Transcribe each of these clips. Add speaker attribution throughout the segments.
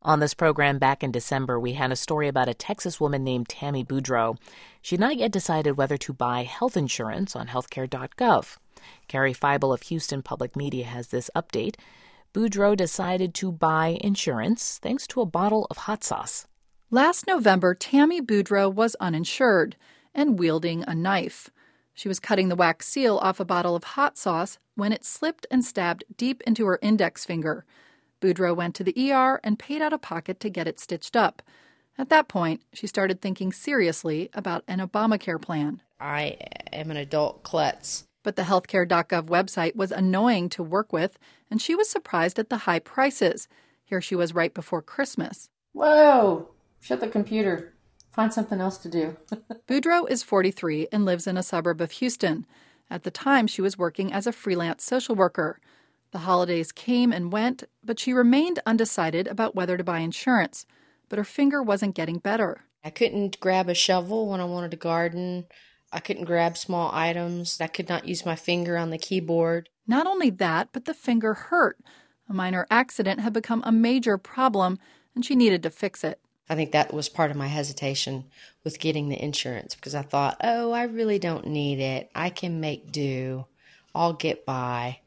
Speaker 1: On this program back in December, we had a story about a Texas woman named Tammy Boudreau. She'd not yet decided whether to buy health insurance on healthcare.gov. Carrie Feibel of Houston Public Media has this update. Boudreau decided to buy insurance thanks to a bottle of hot sauce.
Speaker 2: Last November, Tammy Boudreau was uninsured and wielding a knife. She was cutting the wax seal off a bottle of hot sauce when it slipped and stabbed deep into her index finger. Boudreau went to the ER and paid out of pocket to get it stitched up. At that point, she started thinking seriously about an Obamacare plan.
Speaker 3: I am an adult klutz.
Speaker 2: But the healthcare.gov website was annoying to work with, and she was surprised at the high prices. Here she was right before Christmas.
Speaker 4: Whoa! Shut the computer. Find something else to do.
Speaker 2: Boudreau is 43 and lives in a suburb of Houston. At the time, she was working as a freelance social worker. The holidays came and went, but she remained undecided about whether to buy insurance. But her finger wasn't getting better.
Speaker 3: I couldn't grab a shovel when I wanted to garden. I couldn't grab small items. I could not use my finger on the keyboard.
Speaker 2: Not only that, but the finger hurt. A minor accident had become a major problem, and she needed to fix it.
Speaker 3: I think that was part of my hesitation with getting the insurance, because I thought, I really don't need it. I can make do. I'll get by.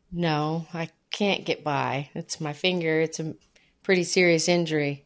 Speaker 3: No, I can't get by. It's my finger. It's a pretty serious injury,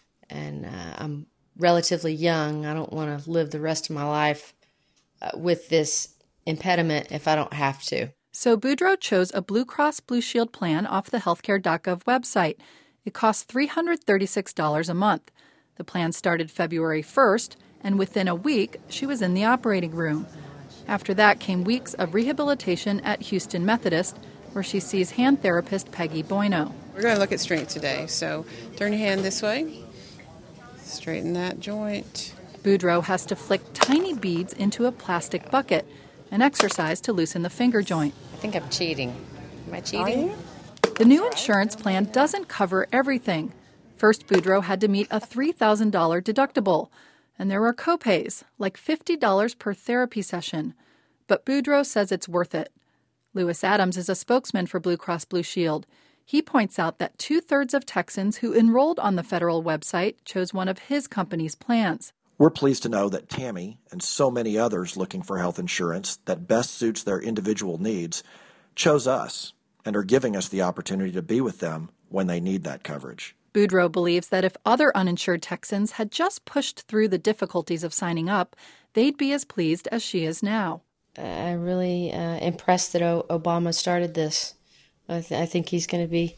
Speaker 3: and I'm relatively young. I don't want to live the rest of my life with this impediment if I don't have to.
Speaker 2: So Boudreau chose a Blue Cross Blue Shield plan off the healthcare.gov website. It costs $336 a month. The plan started February 1st, and within a week, she was in the operating room. After that came weeks of rehabilitation at Houston Methodist, where she sees hand therapist Peggy Bueno.
Speaker 5: We're going to look at strength today, so turn your hand this way. Straighten that joint.
Speaker 2: Boudreau has to flick tiny beads into a plastic bucket, an exercise to loosen the finger joint.
Speaker 3: I think I'm cheating. Am I cheating?
Speaker 5: Are you?
Speaker 2: The new insurance plan doesn't cover everything. First, Boudreau had to meet a $3,000 deductible, and there were copays, like $50 per therapy session. But Boudreau says it's worth it. Lewis Adams is a spokesman for Blue Cross Blue Shield. He points out that 2/3 of Texans who enrolled on the federal website chose one of his company's plans.
Speaker 6: We're pleased to know that Tammy and so many others looking for health insurance that best suits their individual needs chose us and are giving us the opportunity to be with them when they need that coverage.
Speaker 2: Boudreau believes that if other uninsured Texans had just pushed through the difficulties of signing up, they'd be as pleased as she is now.
Speaker 3: I'm really impressed that Obama started this. I think he's going to be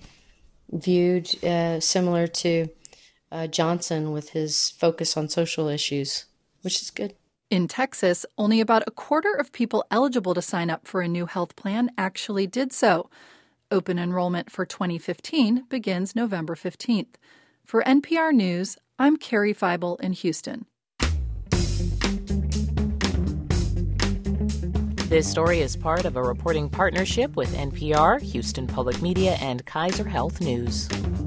Speaker 3: viewed similar to Johnson with his focus on social issues, which is good.
Speaker 2: In Texas, only about a quarter of people eligible to sign up for a new health plan actually did so. Open enrollment for 2015 begins November 15th. For NPR News, I'm Carrie Feibel in Houston.
Speaker 1: This story is part of a reporting partnership with NPR, Houston Public Media, and Kaiser Health News.